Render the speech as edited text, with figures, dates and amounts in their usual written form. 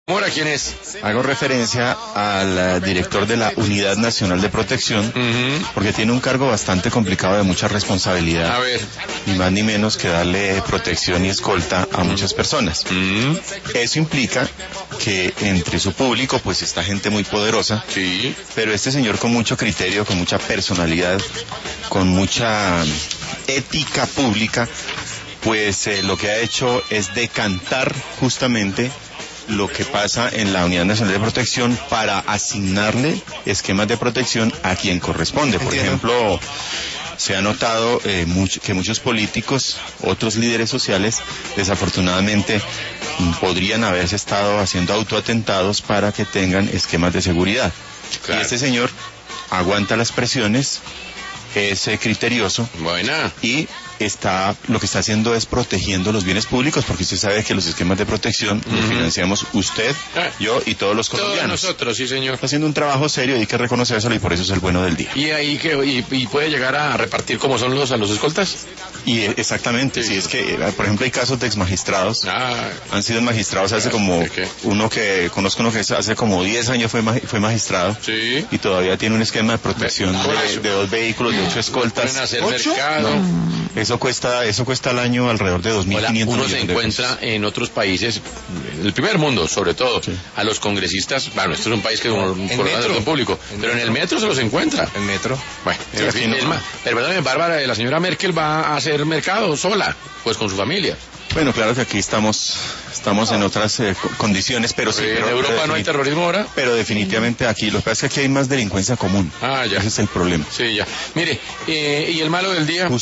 Mora, ¿quién es? Hago referencia al director de la Unidad Nacional de Protección, porque tiene un cargo bastante complicado de mucha responsabilidad. A ver. Ni más ni menos que darle protección y escolta a muchas personas. Eso implica que entre su público pues está gente muy poderosa, Sí. pero este señor con mucho criterio, con mucha personalidad, con mucha ética pública, pues lo que ha hecho es decantar justamente lo que pasa en la Unidad Nacional de Protección para asignarle esquemas de protección a quien corresponde. Por ejemplo, se ha notado que muchos políticos, otros líderes sociales, desafortunadamente podrían haberse estado haciendo autoatentados para que tengan esquemas de seguridad. Claro. Y este señor aguanta las presiones, es criterioso. Buena. Y lo que está haciendo es protegiendo los bienes públicos, porque usted sabe que los esquemas de protección los financiamos usted, yo y todos los colombianos. Todos nosotros, sí, señor. Está haciendo un trabajo serio y hay que reconocerlo, y por eso es el bueno del día. ¿Y ahí y puede llegar a repartir como son a los escoltas? Y exactamente, Sí. si es que, por ejemplo, hay casos de exmagistrados, Ah, han sido magistrados hace como, ¿de qué? uno que conozco, uno que hace como 10 años fue magistrado, sí. y todavía tiene un esquema de protección Por eso. de 2 vehículos, de 8 escoltas. Pueden hacer ¿8? mercado. Eso cuesta al año alrededor de 2.500 Hola, millones uno se de encuentra pesos. en otros países, el primer mundo sobre todo, Sí. a los congresistas, bueno, esto es un país que es un ¿En coronado metro? público, pero en el metro se los encuentra. El metro. Bueno, Sí, en aquí fin, no. es más, pero perdóname, Bárbara, la señora Merkel va a hacer mercado sola, pues con su familia. Bueno, claro que aquí estamos en otras condiciones, pero sí. En pero Europa no hay terrorismo ahora. Pero definitivamente aquí, lo que pasa es que aquí hay más delincuencia común. Ah, ya. Ese es el problema. Sí, ya. Mire, y el malo del día.